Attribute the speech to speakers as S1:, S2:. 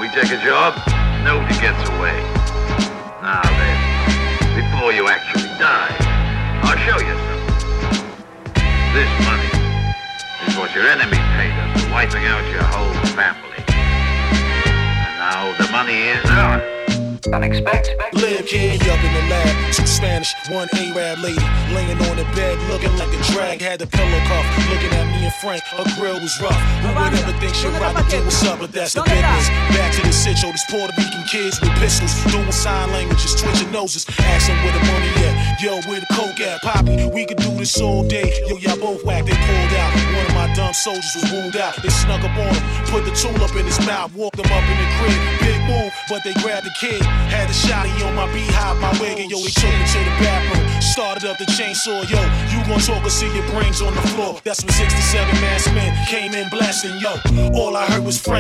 S1: take a job, nobody gets away. Now then, before you actually die, I'll show you something. This money is what your enemy paid us for wiping out your whole family. And now the money is ours. Unexpected.
S2: Live kid up in the lab, 2 Spanish, 1 Arab lady, laying on the bed looking like a drag. Had the pillow cuff, looking at me and Frank. Her grill was rough. Who would ever think she'd rather do what's up? But that's the business. Back to the sitio, these Puerto Rican kids with pistols, doing sign languages, twitching noses, asking where the money at. Yo, where the coke at? Poppy, we could do this all day. Yo, y'all both whack. They pulled out. One of my dumb soldiers was wounded out. They snuck up on him, put the tool up in his mouth, walked him up in the crib. Big move, but they grabbed the kid. Had a shotty on my beehive, my wig, and yo, they took me to the bathroom. Started up the chainsaw, yo, you gon' talk or see your brains on the floor. That's when 67 masked men came in blasting, yo. All I heard was Frank.